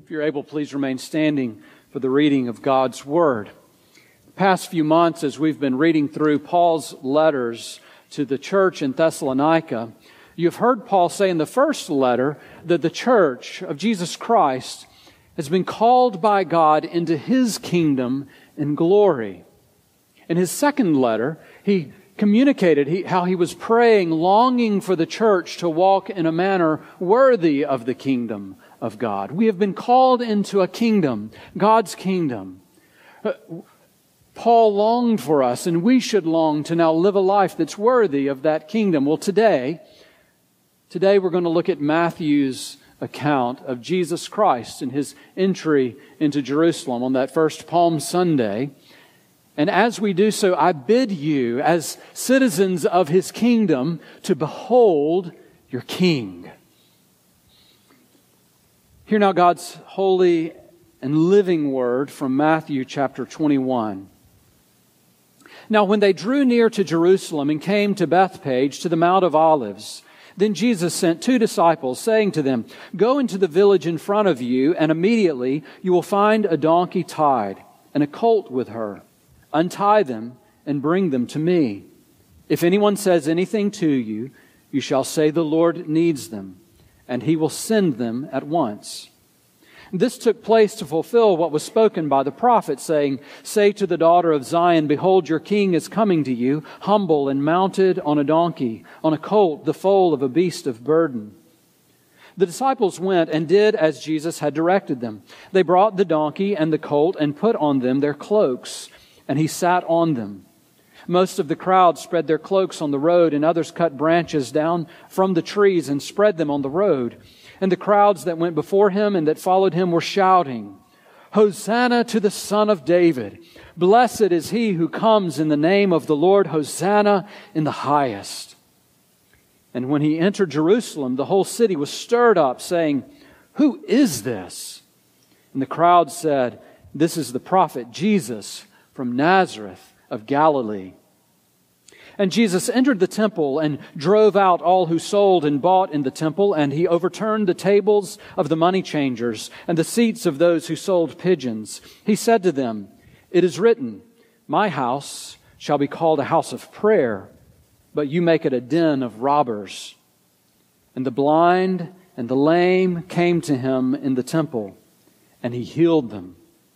If you're able, please remain standing for the reading of God's Word. The past few months, as we've been reading through Paul's letters to the church in Thessalonica, you've heard Paul say in the first letter that the church of Jesus Christ has been called by God into His kingdom in glory. In his second letter, he communicated how he was praying, longing for the church to walk in a manner worthy of the kingdom of God. We have been called into a kingdom, God's kingdom. Paul longed for us, and we should long to now live a life that's worthy of that kingdom. Well, today we're going to look at Matthew's account of Jesus Christ and His entry into Jerusalem on that first Palm Sunday. And as we do so, I bid you, as citizens of His kingdom, to behold your King. Hear now God's holy and living word from Matthew chapter 21. Now when they drew near to Jerusalem and came to Bethphage, to the Mount of Olives, then Jesus sent 2 disciples, saying to them, "Go into the village in front of you, and immediately you will find a donkey tied, and a colt with her. Untie them and bring them to me. If anyone says anything to you, you shall say the Lord needs them, and He will send them at once." This took place to fulfill what was spoken by the prophet, saying, "Say to the daughter of Zion, behold, your king is coming to you, humble and mounted on a donkey, on a colt, the foal of a beast of burden." The disciples went and did as Jesus had directed them. They brought the donkey and the colt and put on them their cloaks, and He sat on them. Most of the crowd spread their cloaks on the road, and others cut branches down from the trees and spread them on the road. And the crowds that went before Him and that followed Him were shouting, "Hosanna to the Son of David! Blessed is He who comes in the name of the Lord! Hosanna in the highest!" And when He entered Jerusalem, the whole city was stirred up, saying, "Who is this?" And the crowd said, "This is the prophet Jesus from Nazareth of Galilee." And Jesus entered the temple and drove out all who sold and bought in the temple, and He overturned the tables of the money changers and the seats of those who sold pigeons. He said to them, "It is written, my house shall be called a house of prayer, but you make it a den of robbers." And the blind and the lame came to Him in the temple, and He healed them.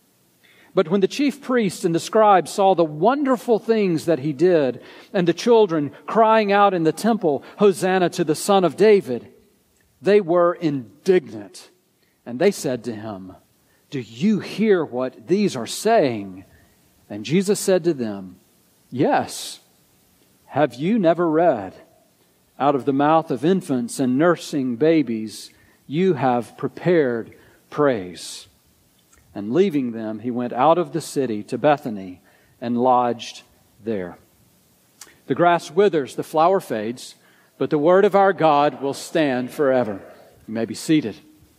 But when the chief priests and the scribes saw the wonderful things that He did, and the children crying out in the temple, "Hosanna to the Son of David," they were indignant. And they said to Him, "Do you hear what these are saying?" And Jesus said to them, "Yes. Have you never read, out of the mouth of infants and nursing babies, you have prepared praise?" And leaving them, He went out of the city to Bethany and lodged there. The grass withers, the flower fades, but the word of our God will stand forever. You may be seated.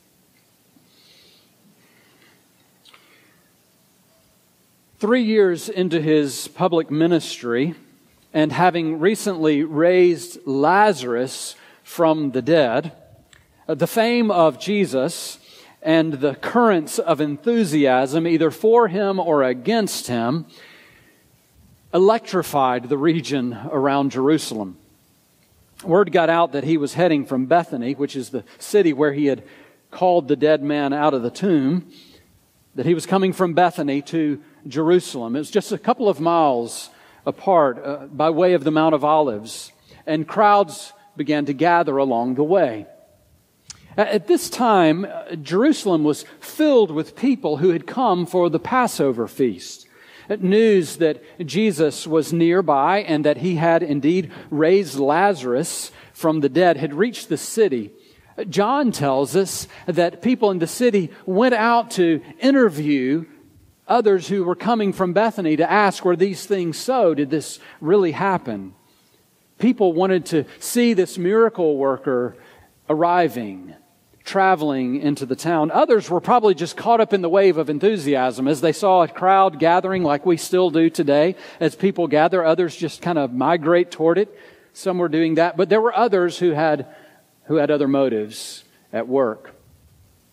Three years into His public ministry, and having recently raised Lazarus from the dead, the fame of Jesus and the currents of enthusiasm, either for Him or against Him, electrified the region around Jerusalem. Word got out that He was heading from Bethany, which is the city where He had called the dead man out of the tomb, that He was coming from Bethany to Jerusalem. It was just a couple of miles apart by way of the Mount of Olives, and crowds began to gather along the way. At this time, Jerusalem was filled with people who had come for the Passover feast. News that Jesus was nearby and that He had indeed raised Lazarus from the dead had reached the city. John tells us that people in the city went out to interview others who were coming from Bethany to ask, were these things so? Did this really happen? People wanted to see this miracle worker arriving, traveling into the town. Others were probably just caught up in the wave of enthusiasm as they saw a crowd gathering like we still do today. As people gather, others just kind of migrate toward it. Some were doing that, but there were others who had other motives at work.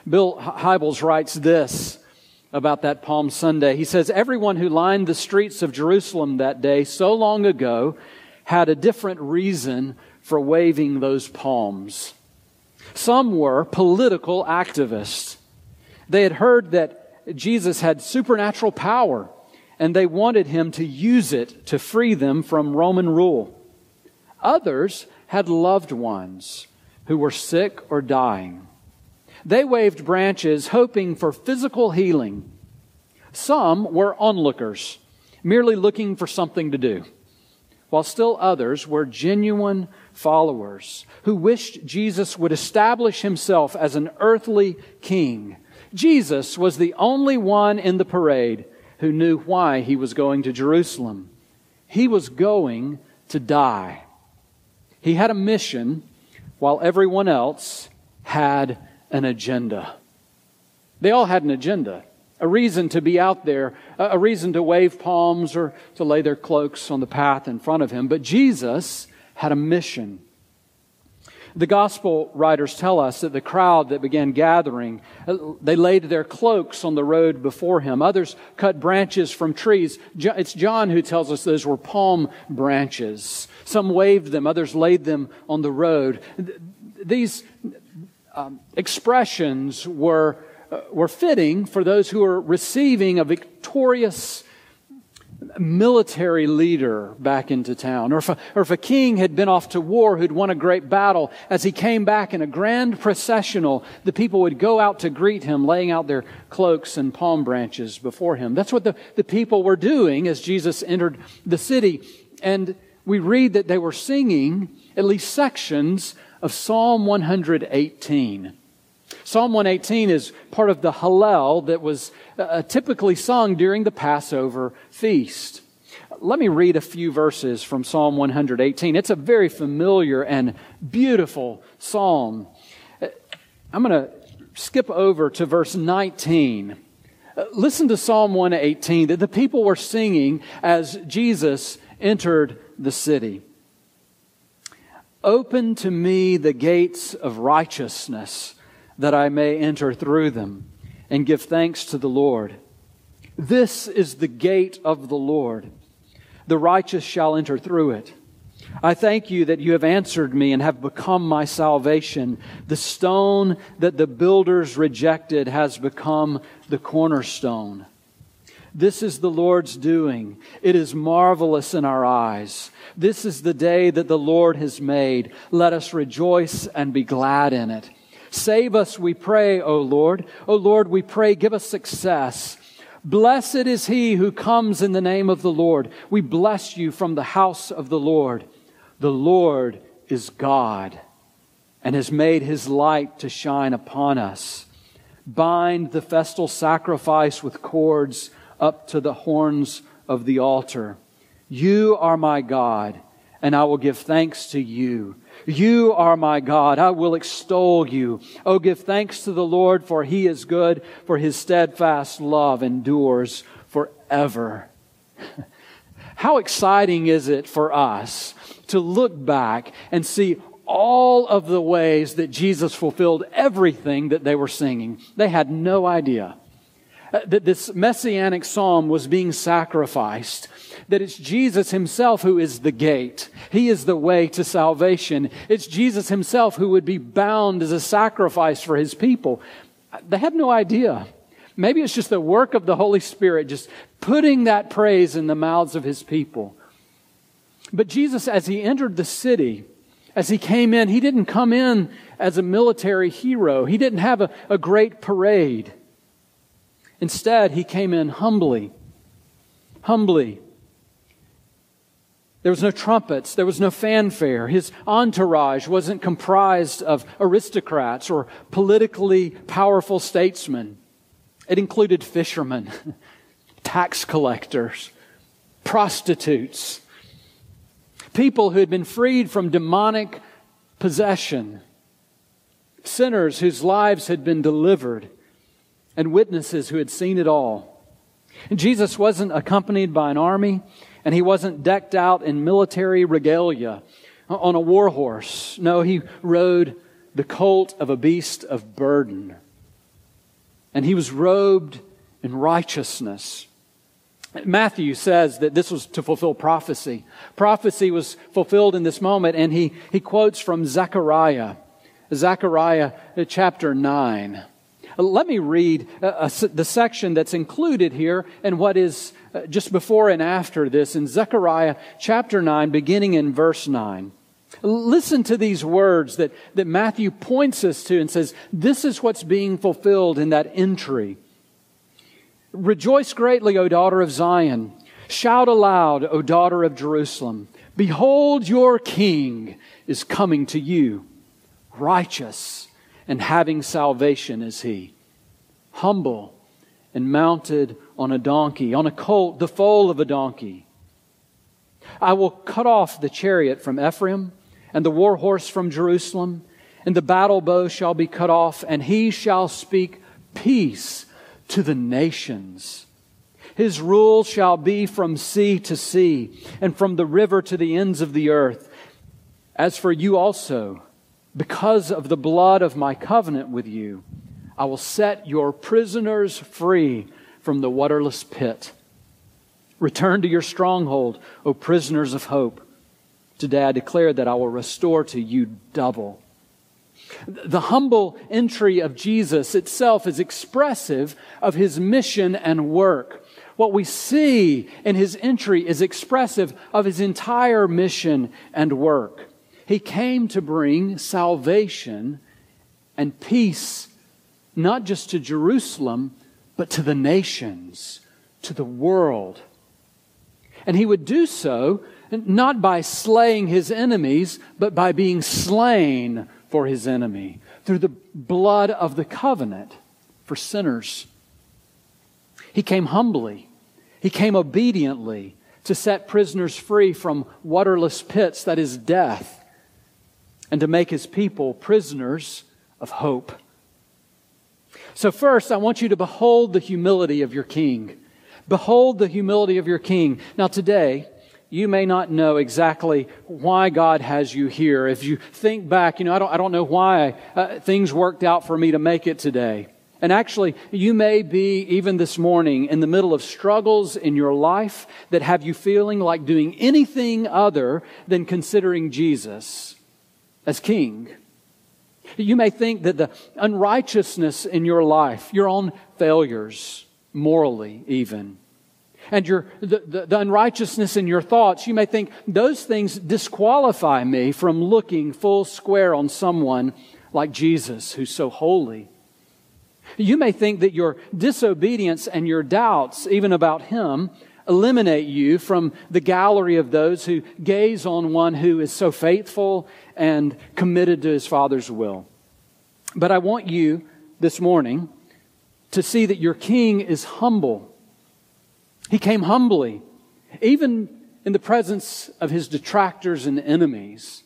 Bill Hybels writes this about that Palm Sunday. He says, everyone who lined the streets of Jerusalem that day so long ago had a different reason for waving those palms. Some were political activists. They had heard that Jesus had supernatural power, and they wanted him to use it to free them from Roman rule. Others had loved ones who were sick or dying. They waved branches hoping for physical healing. Some were onlookers, merely looking for something to do, while still others were genuine followers who wished Jesus would establish himself as an earthly king. Jesus was the only one in the parade who knew why he was going to Jerusalem. He was going to die. He had a mission while everyone else had an agenda. They all had an agenda, a reason to be out there, a reason to wave palms or to lay their cloaks on the path in front of him. But Jesus had a mission. The gospel writers tell us that the crowd that began gathering, they laid their cloaks on the road before him. Others cut branches from trees. It's John who tells us those were palm branches. Some waved them, others laid them on the road. These expressions were fitting for those who were receiving a victorious military leader back into town, or if a king had been off to war who'd won a great battle. As he came back in a grand processional, the people would go out to greet him, laying out their cloaks and palm branches before him. That's what the people were doing as Jesus entered the city. And we read that they were singing at least sections of Psalm 118. Psalm 118 is part of the Hallel that was typically sung during the Passover feast. Let me read a few verses from Psalm 118. It's a very familiar and beautiful psalm. I'm going to skip over to verse 19. Listen to Psalm 118 that the people were singing as Jesus entered the city. Open to me the gates of righteousness, that I may enter through them and give thanks to the Lord. This is the gate of the Lord. The righteous shall enter through it. I thank you that you have answered me and have become my salvation. The stone that the builders rejected has become the cornerstone. This is the Lord's doing. It is marvelous in our eyes. This is the day that the Lord has made. Let us rejoice and be glad in it. Save us, we pray, O Lord. O Lord, we pray, give us success. Blessed is he who comes in the name of the Lord. We bless you from the house of the Lord. The Lord is God and has made his light to shine upon us. Bind the festal sacrifice with cords up to the horns of the altar. You are my God, and I will give thanks to you. You are my God, I will extol you. Oh, give thanks to the Lord, for he is good, for his steadfast love endures forever. How exciting is it for us to look back and see all of the ways that Jesus fulfilled everything that they were singing. They had no idea that this messianic psalm was being sacrificed, that it's Jesus himself who is the gate. He is the way to salvation. It's Jesus himself who would be bound as a sacrifice for his people. They had no idea. Maybe it's just the work of the Holy Spirit, just putting that praise in the mouths of his people. But Jesus, as he entered the city, as he came in, he didn't come in as a military hero. He didn't have a great parade. Instead, he came in humbly. Humbly. There was no trumpets. There was no fanfare. His entourage wasn't comprised of aristocrats or politically powerful statesmen. It included fishermen, tax collectors, prostitutes, people who had been freed from demonic possession, sinners whose lives had been delivered, and witnesses who had seen it all. And Jesus wasn't accompanied by an army, and he wasn't decked out in military regalia on a war horse. No, he rode the colt of a beast of burden. and he was robed in righteousness. Matthew says that this was to fulfill prophecy. Prophecy was fulfilled in this moment, and he quotes from Zechariah chapter 9. Let me read the section that's included here and what is just before and after this in Zechariah chapter 9, beginning in verse 9. Listen to these words that Matthew points us to and says, this is what's being fulfilled in that entry. Rejoice greatly, O daughter of Zion. Shout aloud, O daughter of Jerusalem. Behold, your king is coming to you. Righteous and having salvation is he. Humble and mounted on a donkey, on a colt, the foal of a donkey. I will cut off the chariot from Ephraim and the war horse from Jerusalem, and the battle bow shall be cut off, and he shall speak peace to the nations. His rule shall be from sea to sea, and from the river to the ends of the earth. As for you also, because of the blood of my covenant with you, I will set your prisoners free from the waterless pit. Return to your stronghold, O prisoners of hope. Today I declare that I will restore to you double. The humble entry of Jesus itself is expressive of his mission and work. What we see in his entry is expressive of his entire mission and work. He came to bring salvation and peace, not just to Jerusalem, but to the nations, to the world. And he would do so not by slaying his enemies, but by being slain for his enemy through the blood of the covenant for sinners. He came humbly. He came obediently to set prisoners free from waterless pits, that is death, and to make his people prisoners of hope. So first, I want you to behold the humility of your King. Behold the humility of your King. Now today, you may not know exactly why God has you here. If you think back, I don't know why things worked out for me to make it today. And actually, you may be, even this morning, in the middle of struggles in your life that have you feeling like doing anything other than considering Jesus as King. You may think that the unrighteousness in your life, your own failures, morally even, and the unrighteousness in your thoughts, you may think those things disqualify me from looking full square on someone like Jesus, who's so holy. You may think that your disobedience and your doubts, even about Him, eliminate you from the gallery of those who gaze on one who is so faithful and committed to His Father's will. But I want you this morning to see that your King is humble. He came humbly, even in the presence of His detractors and enemies.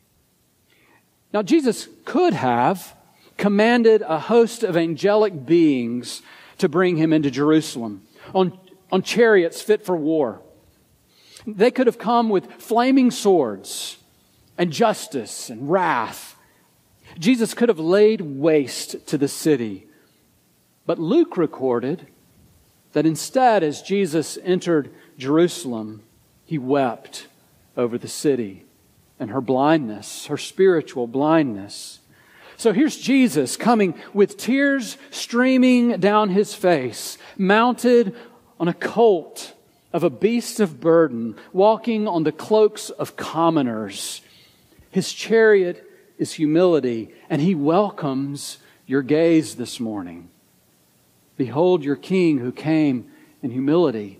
Now, Jesus could have commanded a host of angelic beings to bring Him into Jerusalem on chariots fit for war. They could have come with flaming swords and justice and wrath. Jesus could have laid waste to the city. But Luke recorded that instead, as Jesus entered Jerusalem, He wept over the city and her blindness, her spiritual blindness. So here's Jesus coming with tears streaming down His face, mounted on a colt of a beast of burden, walking on the cloaks of commoners. His chariot is humility, and He welcomes your gaze this morning. Behold your King who came in humility.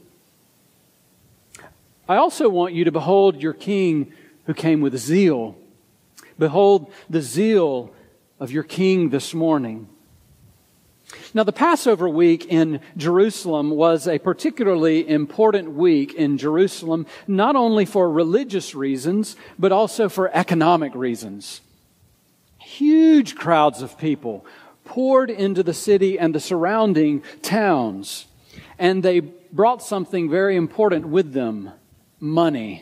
I also want you to behold your King who came with zeal. Behold the zeal of your King this morning. Now, the Passover week in Jerusalem was a particularly important week in Jerusalem, not only for religious reasons, but also for economic reasons. Huge crowds of people poured into the city and the surrounding towns, and they brought something very important with them: money.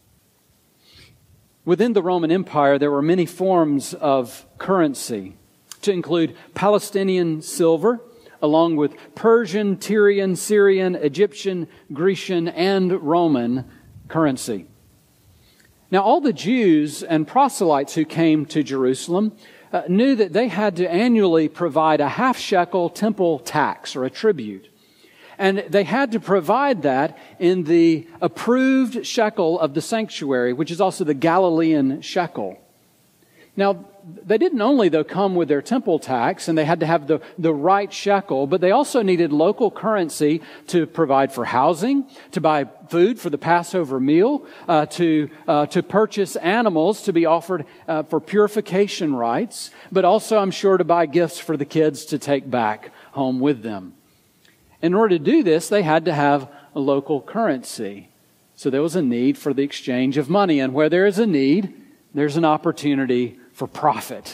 Within the Roman Empire, there were many forms of currency. to include Palestinian silver, along with Persian, Tyrian, Syrian, Egyptian, Grecian, and Roman currency. Now, all the Jews and proselytes who came to Jerusalem knew that they had to annually provide a half-shekel temple tax or a tribute. And they had to provide that in the approved shekel of the sanctuary, which is also the Galilean shekel. Now, they didn't only, though, come with their temple tax, and they had to have the right shekel, but they also needed local currency to provide for housing, to buy food for the Passover meal, to purchase animals to be offered for purification rites, but also, I'm sure, to buy gifts for the kids to take back home with them. In order to do this, they had to have a local currency. So there was a need for the exchange of money, and where there is a need, there's an opportunity for profit.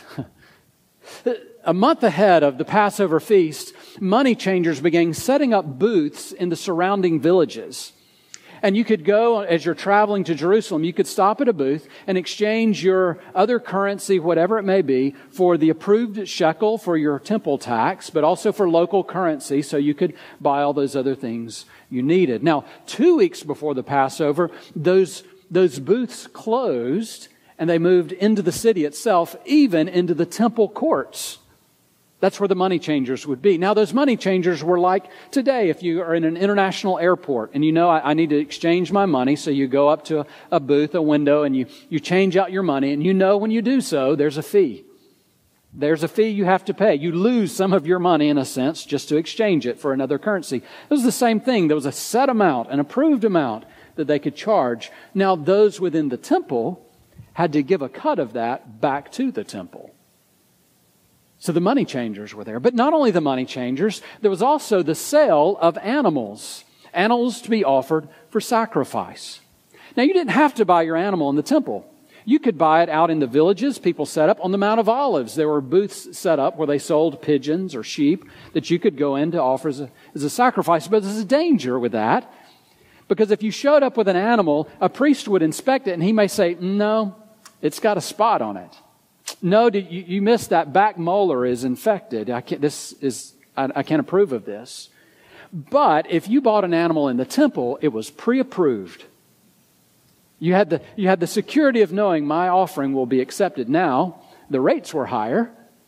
A month ahead of the Passover feast, money changers began setting up booths in the surrounding villages. And you could go, as you're traveling to Jerusalem, you could stop at a booth and exchange your other currency, whatever it may be, for the approved shekel for your temple tax, but also for local currency, so you could buy all those other things you needed. Now, 2 weeks before the Passover, those booths closed, and they moved into the city itself, even into the temple courts. That's where the money changers would be. Now, those money changers were like today, if you are in an international airport and you know, I need to exchange my money, so you go up to a booth, a window, and you change out your money, and you know when you do so, there's a fee. There's a fee you have to pay. You lose some of your money, in a sense, just to exchange it for another currency. It was the same thing. There was a set amount, an approved amount that they could charge. Now, those within the temple had to give a cut of that back to the temple. So the money changers were there. But not only the money changers, there was also the sale of animals to be offered for sacrifice. Now, you didn't have to buy your animal in the temple. You could buy it out in the villages. People set up on the Mount of Olives. There were booths set up where they sold pigeons or sheep that you could go in to offer as a sacrifice. But there's a danger with that, because if you showed up with an animal, a priest would inspect it and he may say, no, it's got a spot on it. No, you missed that back molar is infected. I can't approve of this. But if you bought an animal in the temple, it was pre-approved. You had the security of knowing my offering will be accepted. Now, the rates were higher.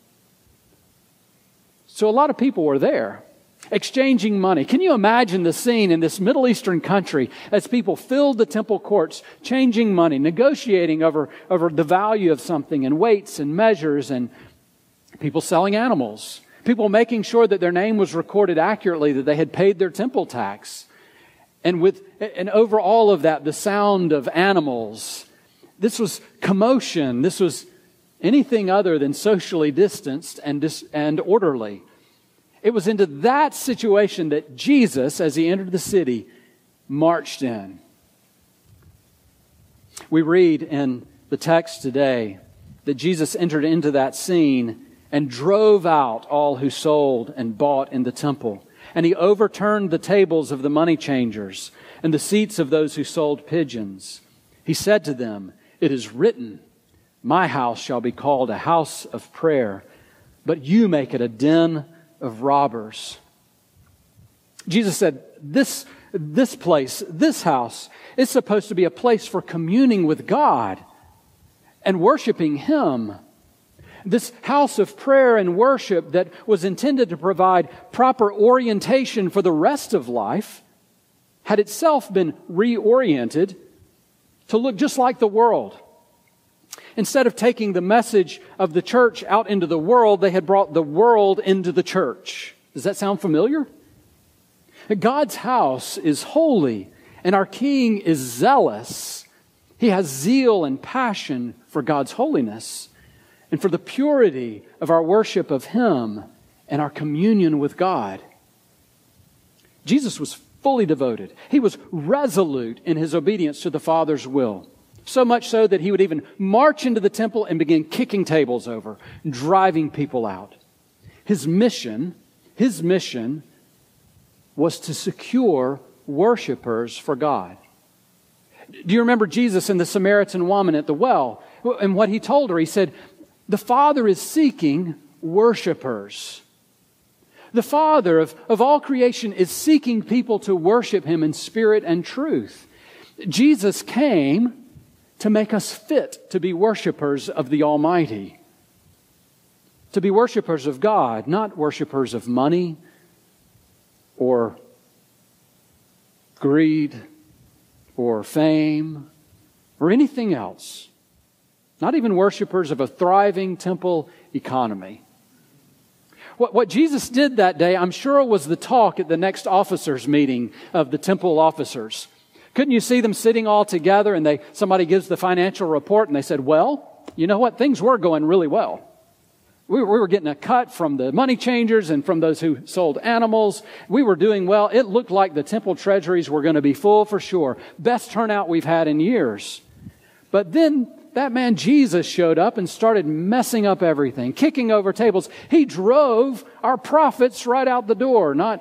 So a lot of people were there, exchanging money. Can you imagine the scene in this Middle Eastern country as people filled the temple courts, changing money, negotiating over the value of something, and weights and measures, and people selling animals, people making sure that their name was recorded accurately, that they had paid their temple tax. And over all of that, the sound of animals. This was commotion. This was anything other than socially distanced and orderly. It was into that situation that Jesus, as he entered the city, marched in. We read in the text today that Jesus entered into that scene and drove out all who sold and bought in the temple. And he overturned the tables of the money changers and the seats of those who sold pigeons. He said to them, "It is written, my house shall be called a house of prayer, but you make it a den of robbers." Jesus said, this place, this house, is supposed to be a place for communing with God and worshiping Him. This house of prayer and worship that was intended to provide proper orientation for the rest of life had itself been reoriented to look just like the world. Instead of taking the message of the church out into the world, they had brought the world into the church. Does that sound familiar? God's house is holy, and our King is zealous. He has zeal and passion for God's holiness and for the purity of our worship of Him and our communion with God. Jesus was fully devoted. He was resolute in His obedience to the Father's will. So much so that He would even march into the temple and begin kicking tables over, driving people out. His mission was to secure worshipers for God. Do you remember Jesus and the Samaritan woman at the well? And what He told her, He said, "The Father is seeking worshipers. The Father of all creation is seeking people to worship Him in spirit and truth. Jesus came to make us fit to be worshipers of the Almighty. To be worshipers of God, not worshipers of money or greed or fame or anything else. Not even worshipers of a thriving temple economy. What Jesus did that day, I'm sure, was the talk at the next officers' meeting of the temple officers. Couldn't you see them sitting all together and somebody gives the financial report and they said, well, you know what? Things were going really well. We were getting a cut from the money changers and from those who sold animals. We were doing well. It looked like the temple treasuries were going to be full for sure. Best turnout we've had in years. But then that man Jesus showed up and started messing up everything, kicking over tables. He drove our profits right out the door, not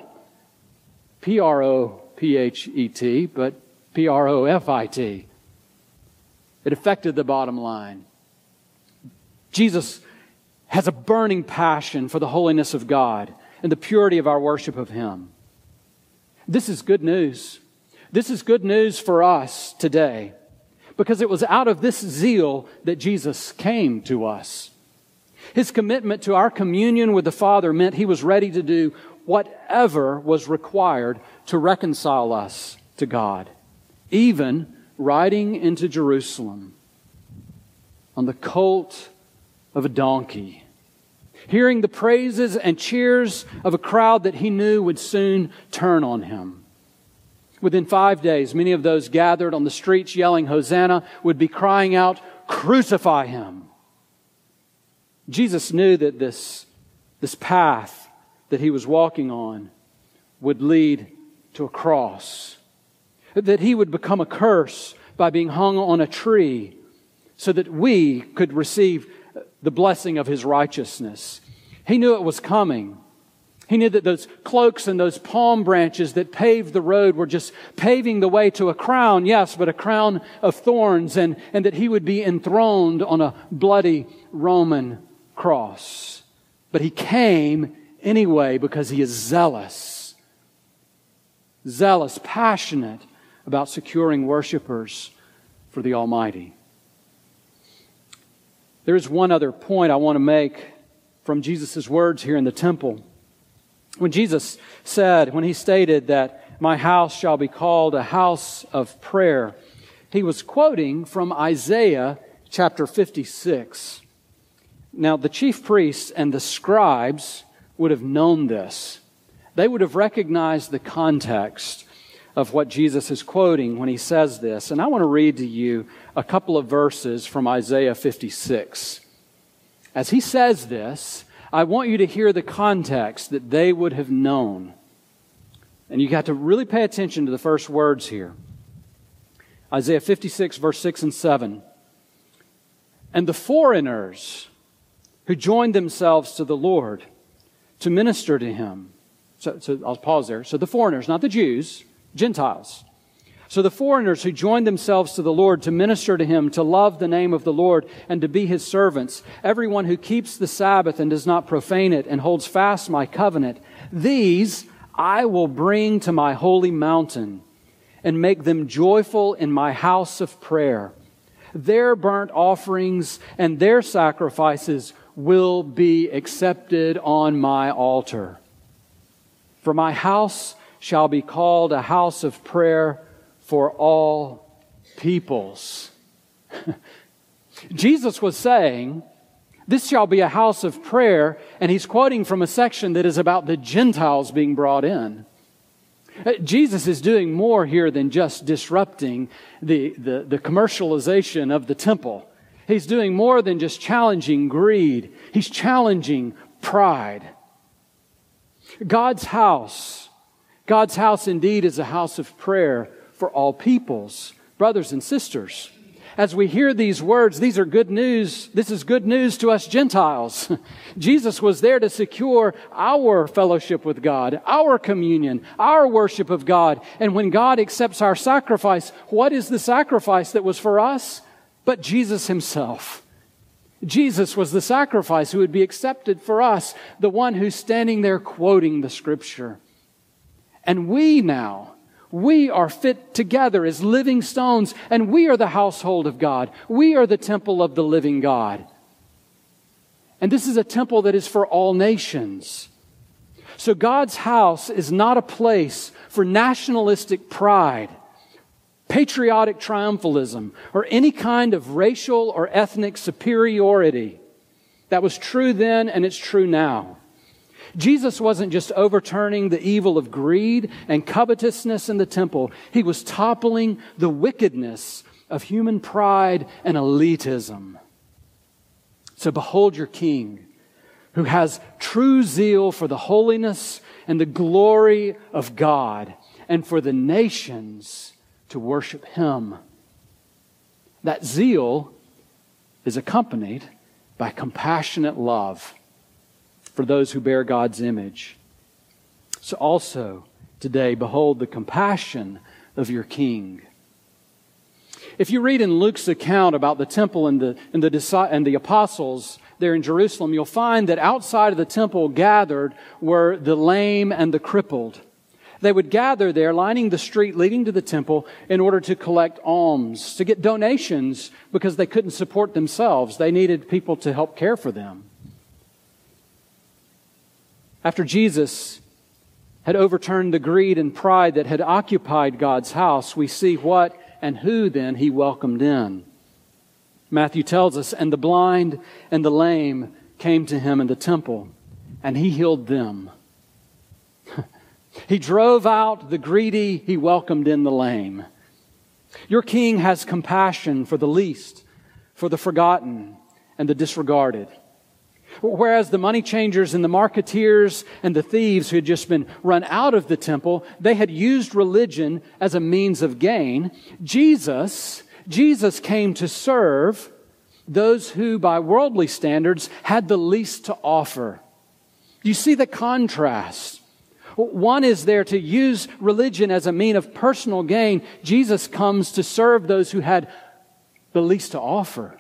P-R-O-P-H-E-T, but P-R-O-F-I-T. It affected the bottom line. Jesus has a burning passion for the holiness of God and the purity of our worship of Him. This is good news. This is good news for us today, because it was out of this zeal that Jesus came to us. His commitment to our communion with the Father meant He was ready to do whatever was required to reconcile us to God, even riding into Jerusalem on the colt of a donkey, hearing the praises and cheers of a crowd that He knew would soon turn on Him. Within 5 days, many of those gathered on the streets yelling Hosanna would be crying out, "Crucify Him." Jesus knew that this path that He was walking on would lead to a cross, that He would become a curse by being hung on a tree so that we could receive the blessing of His righteousness. He knew it was coming. He knew that those cloaks and those palm branches that paved the road were just paving the way to a crown, yes, but a crown of thorns, and that He would be enthroned on a bloody Roman cross. But He came anyway because He is zealous, passionate about securing worshipers for the Almighty. There is one other point I want to make from Jesus' words here in the temple. When Jesus said, when He stated that my house shall be called a house of prayer, He was quoting from Isaiah chapter 56. Now, the chief priests and the scribes would have known this. They would have recognized the context of what Jesus is quoting when He says this. And I want to read to you a couple of verses from Isaiah 56. As He says this, I want you to hear the context that they would have known. And you got to really pay attention to the first words here. Isaiah 56, verse 6 and 7. And the foreigners who joined themselves to the Lord to minister to Him. So I'll pause there. So the foreigners, not the Jews, Gentiles. So the foreigners who joined themselves to the Lord to minister to Him, to love the name of the Lord, and to be His servants, everyone who keeps the Sabbath and does not profane it and holds fast my covenant, these I will bring to my holy mountain and make them joyful in my house of prayer. Their burnt offerings and their sacrifices will be accepted on my altar. For my house shall be called a house of prayer for all peoples. Jesus was saying, this shall be a house of prayer, and He's quoting from a section that is about the Gentiles being brought in. Jesus is doing more here than just disrupting the commercialization of the temple. He's doing more than just challenging greed. He's challenging pride. God's house indeed is a house of prayer for all peoples, brothers and sisters. As we hear these words, these are good news. This is good news to us Gentiles. Jesus was there to secure our fellowship with God, our communion, our worship of God. And when God accepts our sacrifice, what is the sacrifice that was for us? But Jesus Himself. Jesus was the sacrifice who would be accepted for us, the one who's standing there quoting the Scripture. And we are fit together as living stones, and we are the household of God. We are the temple of the living God. And this is a temple that is for all nations. So God's house is not a place for nationalistic pride, patriotic triumphalism, or any kind of racial or ethnic superiority. That was true then, and it's true now. Jesus wasn't just overturning the evil of greed and covetousness in the temple. He was toppling the wickedness of human pride and elitism. So behold your King, who has true zeal for the holiness and the glory of God, and for the nations to worship Him. That zeal is accompanied by compassionate love for those who bear God's image. So also today, behold the compassion of your King. If you read in Luke's account about the temple and the apostles there in Jerusalem, you'll find that outside of the temple gathered were the lame and the crippled. They would gather there, lining the street leading to the temple, in order to collect alms, to get donations, because they couldn't support themselves. They needed people to help care for them. After Jesus had overturned the greed and pride that had occupied God's house, we see what and who then He welcomed in. Matthew tells us, and the blind and the lame came to Him in the temple, and He healed them. He drove out the greedy, He welcomed in the lame. Your King has compassion for the least, for the forgotten and the disregarded. Whereas the money changers and the marketeers and the thieves who had just been run out of the temple, they had used religion as a means of gain. Jesus came to serve those who, by worldly standards, had the least to offer. You see the contrast. One is there to use religion as a mean of personal gain. Jesus comes to serve those who had the least to offer.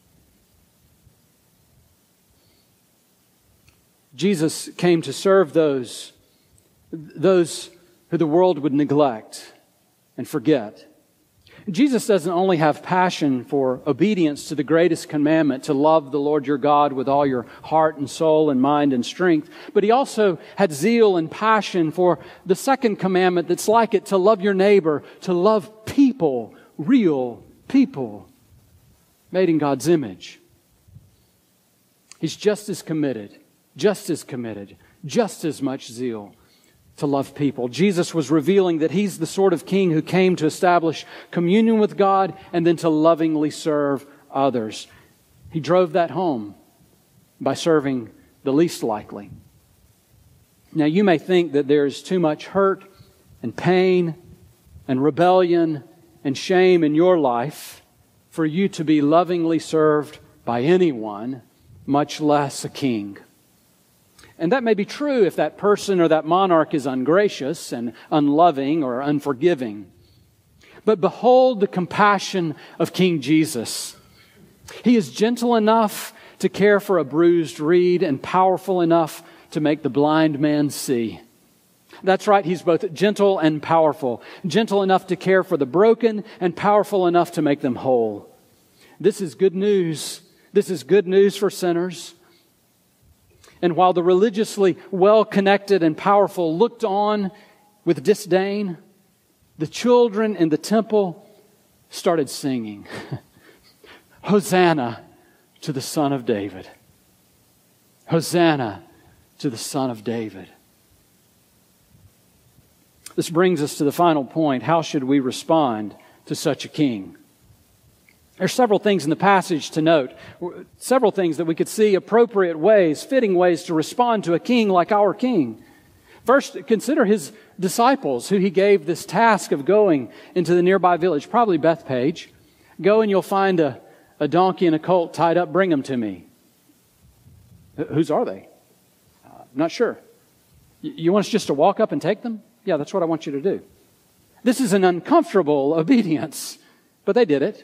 Jesus came to serve those who the world would neglect and forget. Jesus doesn't only have passion for obedience to the greatest commandment, to love the Lord your God with all your heart and soul and mind and strength, but He also had zeal and passion for the second commandment that's like it, to love your neighbor, to love people, real people, made in God's image. He's just as committed, just as much zeal to love people. Jesus was revealing that He's the sort of King who came to establish communion with God and then to lovingly serve others. He drove that home by serving the least likely. Now, you may think that there's too much hurt and pain and rebellion and shame in your life for you to be lovingly served by anyone, much less a king. And that may be true if that person or that monarch is ungracious and unloving or unforgiving. But behold the compassion of King Jesus. He is gentle enough to care for a bruised reed and powerful enough to make the blind man see. That's right, He's both gentle and powerful. Gentle enough to care for the broken and powerful enough to make them whole. This is good news. This is good news for sinners. And while the religiously well-connected and powerful looked on with disdain, the children in the temple started singing, Hosanna to the Son of David. Hosanna to the Son of David. This brings us to the final point. How should we respond to such a king? There's several things in the passage to note. Several things that we could see appropriate ways, fitting ways to respond to a king like our king. First, consider His disciples who He gave this task of going into the nearby village, probably Bethpage. Go and you'll find a donkey and a colt tied up. Bring them to me. Whose are they? Not sure. You want us just to walk up and take them? Yeah, that's what I want you to do. This is an uncomfortable obedience, but they did it.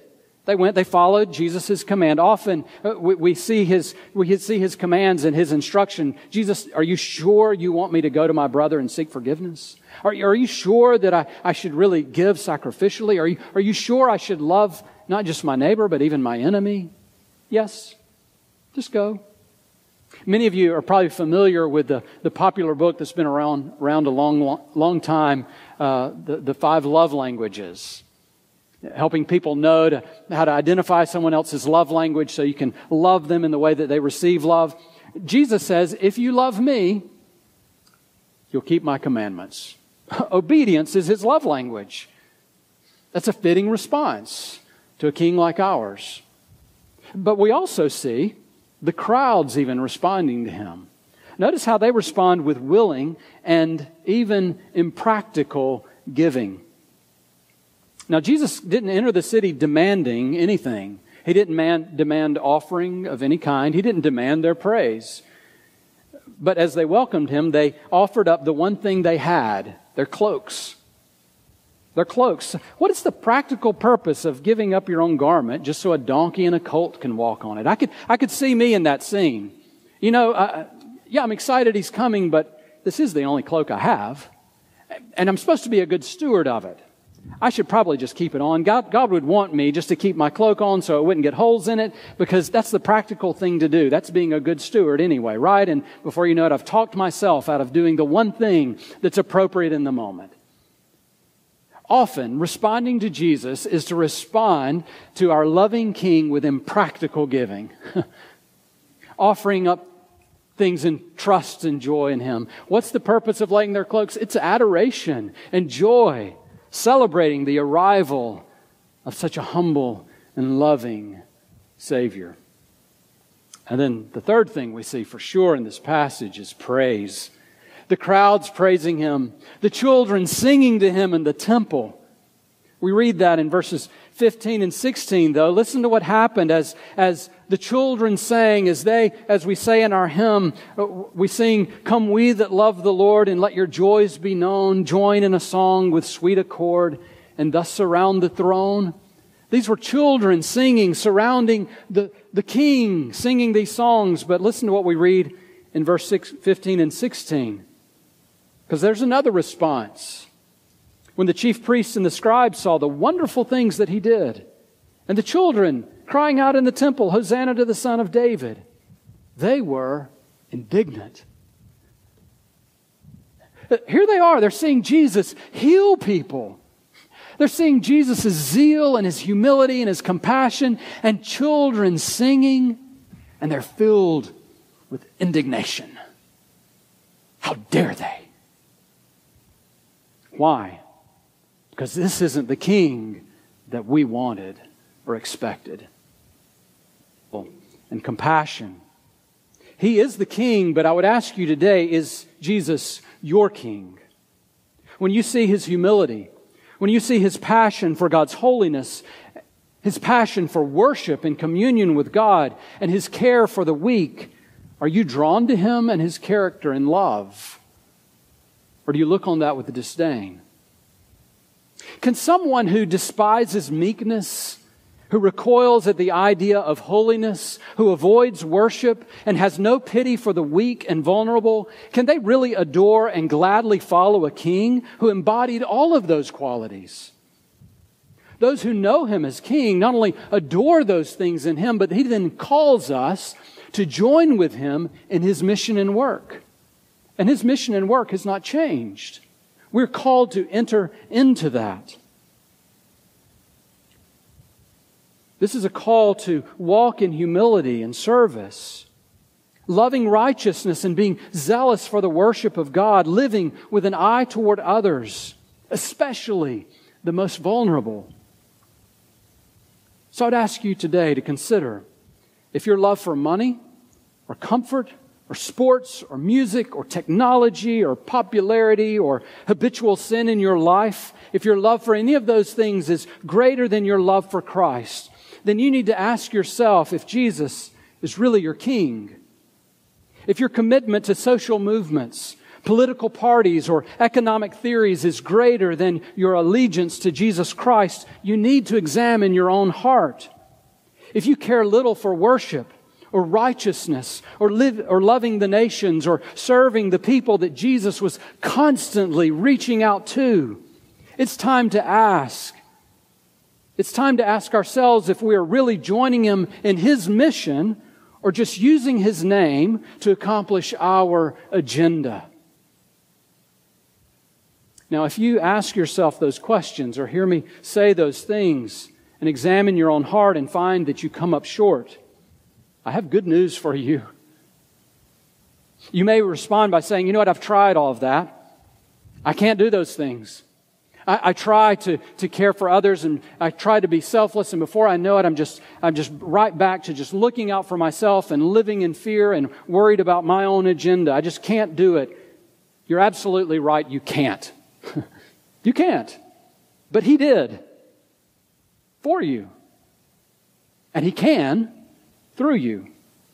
They followed Jesus' command. Often we see his commands and his instruction. Jesus, are you sure you want me to go to my brother and seek forgiveness? Are you sure that I should really give sacrificially? Are you sure I should love not just my neighbor, but even my enemy? Yes. Just go. Many of you are probably familiar with the popular book that's been around a long time, the 5 Love Languages. Helping people know how to identify someone else's love language so you can love them in the way that they receive love. Jesus says, if you love me, you'll keep my commandments. Obedience is his love language. That's a fitting response to a king like ours. But we also see the crowds even responding to him. Notice how they respond with willing and even impractical giving. Now, Jesus didn't enter the city demanding anything. He didn't demand offering of any kind. He didn't demand their praise. But as they welcomed him, they offered up the one thing they had, their cloaks. Their cloaks. What is the practical purpose of giving up your own garment just so a donkey and a colt can walk on it? I could see me in that scene. You know, I'm excited he's coming, but this is the only cloak I have. And I'm supposed to be a good steward of it. I should probably just keep it on. God would want me just to keep my cloak on so it wouldn't get holes in it, because that's the practical thing to do. That's being a good steward anyway, right? And before you know it, I've talked myself out of doing the one thing that's appropriate in the moment. Often, responding to Jesus is to respond to our loving King with impractical giving. Offering up things in trust and joy in Him. What's the purpose of laying their cloaks? It's adoration and joy. Celebrating the arrival of such a humble and loving Savior. And then the third thing we see for sure in this passage is praise. The crowds praising Him. The children singing to Him in the temple. We read that in verses 15 and 16, though. Listen to what happened as the children sang, as we say in our hymn, we sing, "Come we that love the Lord, and let your joys be known, join in a song with sweet accord, and thus surround the throne." These were children singing, surrounding the King, singing these songs. But listen to what we read in verse 15 and 16. Because there's another response. When the chief priests and the scribes saw the wonderful things that He did, and the children crying out in the temple, "Hosanna to the Son of David," they were indignant. Here they are. They're seeing Jesus heal people. They're seeing Jesus' zeal and His humility and His compassion, and children singing, and they're filled with indignation. How dare they? Why? Because this isn't the King that we wanted or expected. And compassion. He is the King, but I would ask you today, is Jesus your King? When you see His humility, when you see His passion for God's holiness, His passion for worship and communion with God, and His care for the weak, are you drawn to Him and His character in love? Or do you look on that with disdain? Can someone who despises meekness, who recoils at the idea of holiness, who avoids worship and has no pity for the weak and vulnerable, can they really adore and gladly follow a King who embodied all of those qualities? Those who know Him as King not only adore those things in Him, but He then calls us to join with Him in His mission and work. And His mission and work has not changed. We're called to enter into that. This is a call to walk in humility and service, loving righteousness and being zealous for the worship of God, living with an eye toward others, especially the most vulnerable. So I'd ask you today to consider if your love for money or comfort or sports or music or technology or popularity or habitual sin in your life, if your love for any of those things is greater than your love for Christ, then you need to ask yourself if Jesus is really your King. If your commitment to social movements, political parties, or economic theories is greater than your allegiance to Jesus Christ, you need to examine your own heart. if you care little for worship or righteousness or loving the nations or serving the people that Jesus was constantly reaching out to, it's time to ask. It's time to ask ourselves if we are really joining Him in His mission or just using His name to accomplish our agenda. Now, if you ask yourself those questions or hear me say those things and examine your own heart and find that you come up short, I have good news for you. You may respond by saying, you know what, I've tried all of that. I can't do those things. I try to care for others and I try to be selfless, and before I know it, I'm just right back to just looking out for myself and living in fear and worried about my own agenda. I just can't do it. You're absolutely right, you can't. You can't. But He did for you. And He can through you.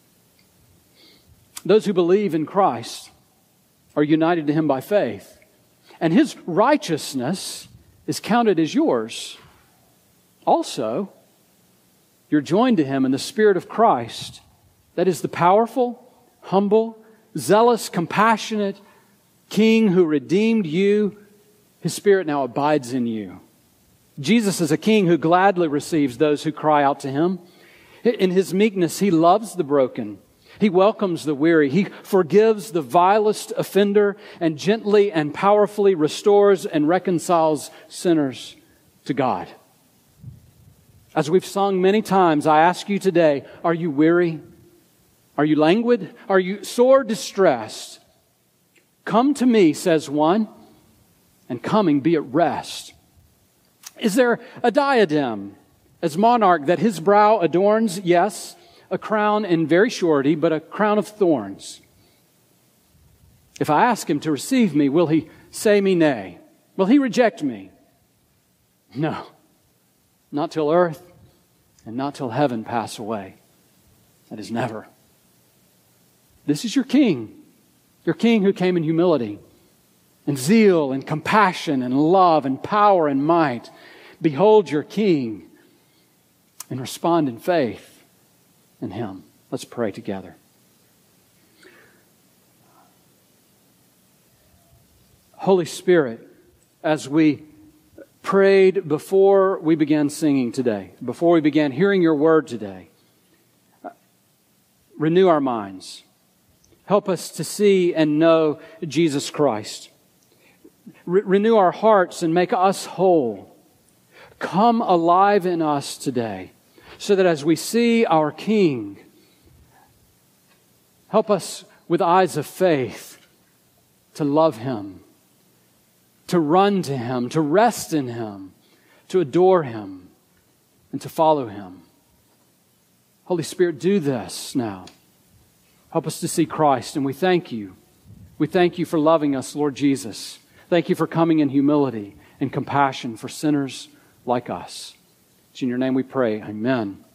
Those who believe in Christ are united to Him by faith. And His righteousness is counted as yours. Also, you're joined to Him in the Spirit of Christ. That is the powerful, humble, zealous, compassionate King who redeemed you. His Spirit now abides in you. Jesus is a King who gladly receives those who cry out to Him. In His meekness, He loves the broken. He welcomes the weary. He forgives the vilest offender and gently and powerfully restores and reconciles sinners to God. As we've sung many times, I ask you today, are you weary? Are you languid? Are you sore distressed? Come to me, says one, and coming be at rest. Is there a diadem as monarch that His brow adorns? Yes, a crown in very surety, but a crown of thorns. If I ask Him to receive me, will He say me nay? Will He reject me? No, not till earth and not till heaven pass away. That is never. This is your King who came in humility and zeal and compassion and love and power and might. Behold your King and respond in faith in Him. Let's pray together. Holy Spirit, as we prayed before we began singing today, before we began hearing your word today, renew our minds. Help us to see and know Jesus Christ. Renew our hearts and make us whole. Come alive in us today, so that as we see our King, help us with eyes of faith to love Him, to run to Him, to rest in Him, to adore Him, and to follow Him. Holy Spirit, do this now. Help us to see Christ, and we thank You. We thank You for loving us, Lord Jesus. Thank You for coming in humility and compassion for sinners like us. It's in Your name we pray. Amen.